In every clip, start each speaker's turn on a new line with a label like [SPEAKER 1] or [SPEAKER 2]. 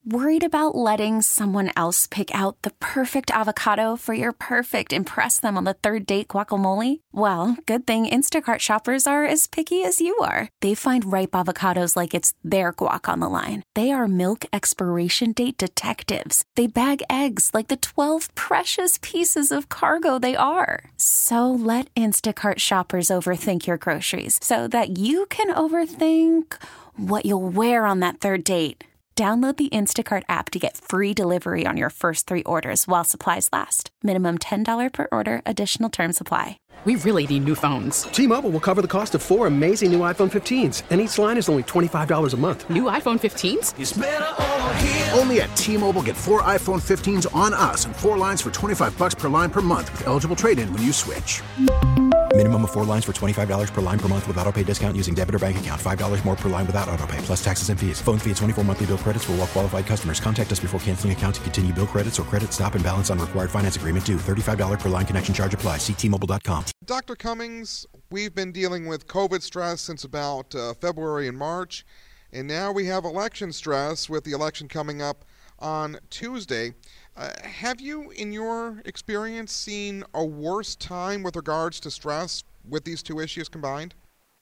[SPEAKER 1] Worried about letting someone else pick out the perfect avocado for your perfect impress them on the third date guacamole? Well, good thing Instacart shoppers are as picky as you are. They find ripe avocados like it's their guac on the line. They are milk expiration date detectives. They bag eggs like the 12 precious pieces of cargo they are. So let Instacart shoppers overthink your groceries so that you can overthink what you'll wear on that third date. Download the Instacart app to get free delivery on your first 3 orders while supplies last. Minimum $10 per order. Additional terms apply.
[SPEAKER 2] We really need new phones.
[SPEAKER 3] T-Mobile will cover the cost of 4 amazing new iPhone 15s, and each line is only $25 a month.
[SPEAKER 2] New iPhone 15s?
[SPEAKER 4] It's better over here.
[SPEAKER 5] Only at T-Mobile, get 4 iPhone 15s on us and 4 lines for $25 per line per month with eligible trade-in when you switch.
[SPEAKER 6] Minimum of 4 lines for $25 per line per month with autopay discount using debit or bank account. $5 more per line without autopay, plus taxes and fees. Phone fee at 24 monthly bill credits for well-qualified customers. Contact us before canceling account to continue bill credits or credit stop and balance on required finance agreement due. $35 per line connection charge applies. See T-Mobile.com.
[SPEAKER 7] Dr. Cummings, we've been dealing with COVID stress since about February and March, and now we have election stress with the election coming up on Tuesday. Have you, in your experience, seen a worse time with regards to stress with these two issues combined?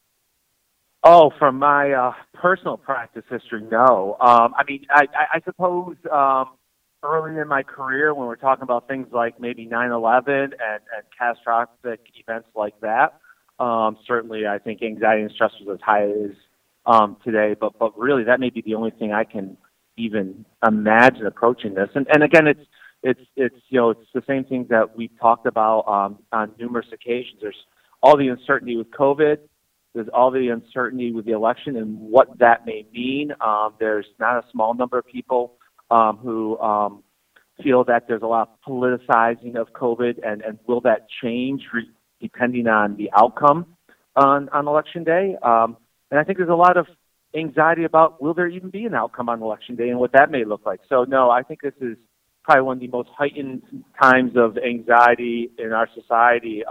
[SPEAKER 8] Oh, from my personal practice history, no. I suppose early in my career, when we're talking about things like maybe 9/11 and catastrophic events like that, certainly I think anxiety and stress was as high as today. But really, that may be the only thing I can even imagine approaching this. And again, it's the same thing that we've talked about on numerous occasions. There's all the uncertainty with COVID. There's all the uncertainty with the election and what that may mean. There's not a small number of people who feel that there's a lot of politicizing of COVID, and will that change depending on the outcome on Election Day? And I think there's a lot of anxiety about, will there even be an outcome on Election Day and what that may look like. So, no, I think this is probably one of the most heightened times of anxiety in our society,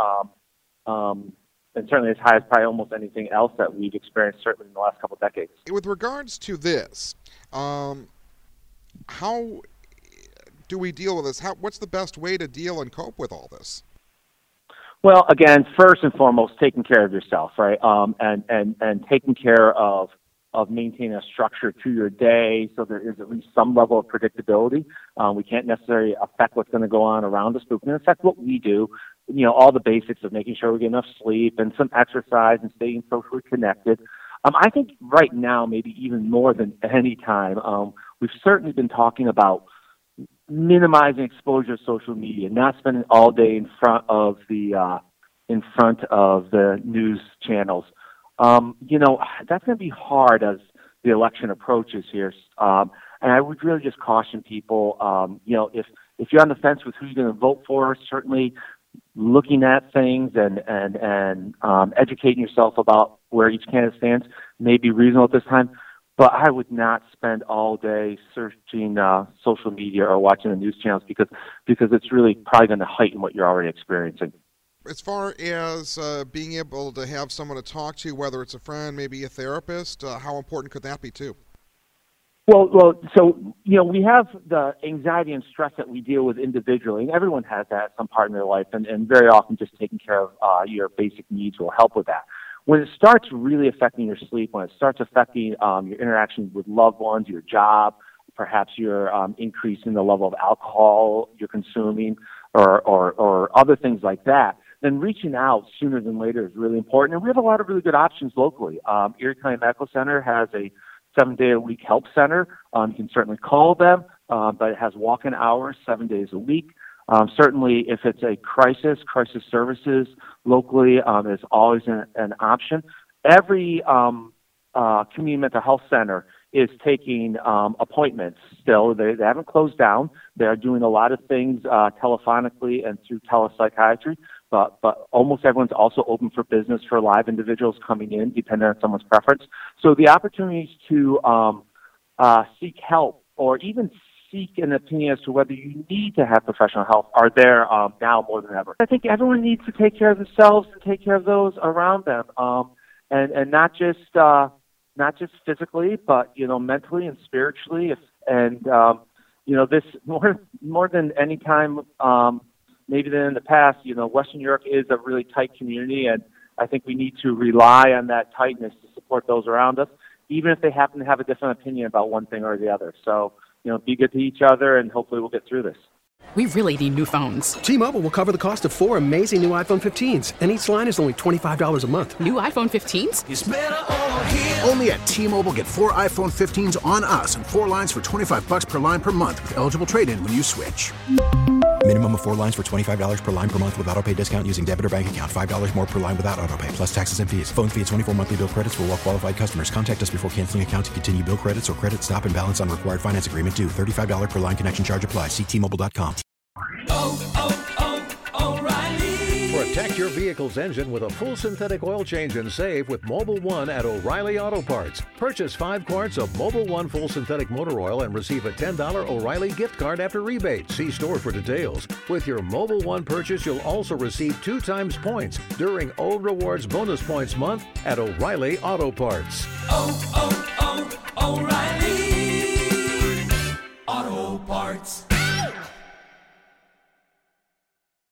[SPEAKER 8] and certainly as high as probably almost anything else that we've experienced, certainly in the last couple of decades.
[SPEAKER 7] With regards to this, how do we deal with this? What's the best way to deal and cope with all this?
[SPEAKER 8] Well, again, first and foremost, taking care of yourself, right? And taking care of maintaining a structure to your day so there is at least some level of predictability. We can't necessarily affect what's going to go on around us, but we can affect what we do. All the basics of making sure we get enough sleep and some exercise and staying socially connected. I think right now, maybe even more than any time, we've certainly been talking about minimizing exposure to social media, not spending all day in front of the news channels. That's going to be hard as the election approaches here. And I would really just caution people, if you're on the fence with who you're going to vote for, certainly looking at things and educating yourself about where each candidate stands may be reasonable at this time. But I would not spend all day searching social media or watching the news channels because it's really probably going to heighten what you're already experiencing.
[SPEAKER 7] As far as being able to have someone to talk to, whether it's a friend, maybe a therapist, how important could that be too?
[SPEAKER 8] Well, so, we have the anxiety and stress that we deal with individually, and everyone has that at some part in their life, and very often just taking care of your basic needs will help with that. When it starts really affecting your sleep, when it starts affecting your interactions with loved ones, your job, perhaps you're increasing the level of alcohol you're consuming or other things like that, then reaching out sooner than later is really important. And we have a lot of really good options locally. Erie County Medical Center has a 7-day-a-week help center. You can certainly call them, but it has walk-in hours 7 days a week. Certainly, if it's a crisis services locally is always an option. Every community mental health center is taking appointments still. They haven't closed down. They are doing a lot of things telephonically and through telepsychiatry, but almost everyone's also open for business for live individuals coming in, depending on someone's preference. So the opportunities to seek help or even seek an opinion as to whether you need to have professional help are there now more than ever. I think everyone needs to take care of themselves and take care of those around them, and not just physically, but mentally and spiritually. And, this more than any time, maybe than in the past, Western New York is a really tight community, and I think we need to rely on that tightness to support those around us, even if they happen to have a different opinion about one thing or the other. So, be good to each other, and hopefully we'll get through this.
[SPEAKER 2] We really need new phones.
[SPEAKER 3] T-Mobile will cover the cost of 4 amazing new iPhone 15s, and each line is only $25 a month.
[SPEAKER 2] New iPhone 15s?
[SPEAKER 5] It's better over here. Only at T-Mobile, get 4 iPhone 15s on us and 4 lines for $25 per line per month with eligible trade-in when you switch.
[SPEAKER 6] Minimum of 4 lines for $25 per line per month with autopay discount using debit or bank account. $5 more per line without autopay, plus taxes and fees. Phone fee at 24 monthly bill credits for well-qualified customers. Contact us before canceling account to continue bill credits or credit stop and balance on required finance agreement due. $35 per line connection charge applies. See T-Mobile.com.
[SPEAKER 4] O'Reilly. Protect your vehicle's engine with a full synthetic oil change and save with Mobil 1 at O'Reilly Auto Parts. Purchase 5 quarts of Mobil 1 full synthetic motor oil and receive a $10 O'Reilly gift card after rebate. See store for details. With your Mobil 1 purchase, you'll also receive 2 times points during O Rewards Bonus Points Month at O'Reilly Auto Parts.
[SPEAKER 9] O'Reilly Auto Parts.